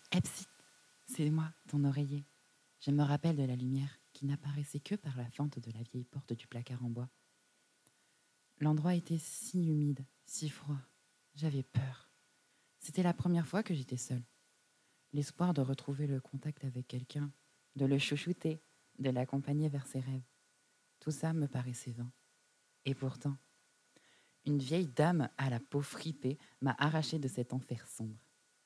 Epsit, c'est moi, ton oreiller. Je me rappelle de la lumière qui n'apparaissait que par la fente de la vieille porte du placard en bois. L'endroit était si humide, si froid. J'avais peur. C'était la première fois que j'étais seule. L'espoir de retrouver le contact avec quelqu'un, de le chouchouter, de l'accompagner vers ses rêves. Tout ça me paraissait vain. Et pourtant, une vieille dame à la peau fripée m'a arrachée de cet enfer sombre.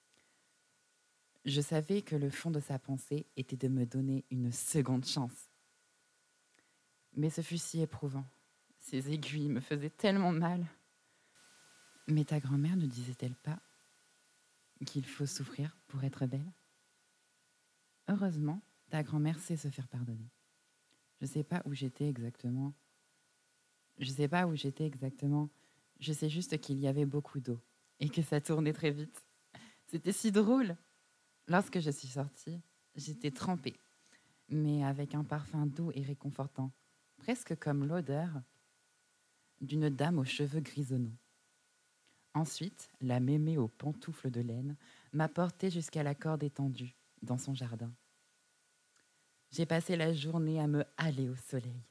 Je savais que le fond de sa pensée était de me donner une seconde chance. Mais ce fut si éprouvant. Ces aiguilles me faisaient tellement mal. Mais ta grand-mère ne disait-elle pas qu'il faut souffrir pour être belle? Heureusement, ta grand-mère sait se faire pardonner. Je sais pas où j'étais exactement. Je sais pas où j'étais exactement. Je sais juste qu'il y avait beaucoup d'eau et que ça tournait très vite. C'était si drôle. Lorsque je suis sortie, j'étais trempée, mais avec un parfum doux et réconfortant, presque comme l'odeur d'une dame aux cheveux grisonnants. Ensuite, la mémé aux pantoufles de laine m'a portée jusqu'à la corde étendue dans son jardin. J'ai passé la journée à me hâler au soleil.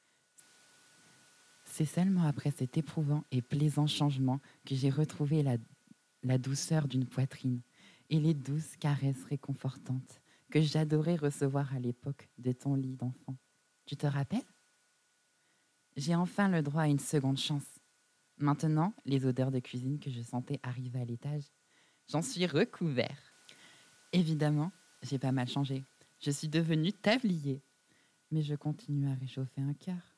C'est seulement après cet éprouvant et plaisant changement que j'ai retrouvé la douceur d'une poitrine et les douces caresses réconfortantes que j'adorais recevoir à l'époque de ton lit d'enfant. Tu te rappelles? J'ai enfin le droit à une seconde chance. Maintenant, les odeurs de cuisine que je sentais arriver à l'étage, j'en suis recouvert. Évidemment, j'ai pas mal changé. Je suis devenue tablier. Mais je continue à réchauffer un cœur.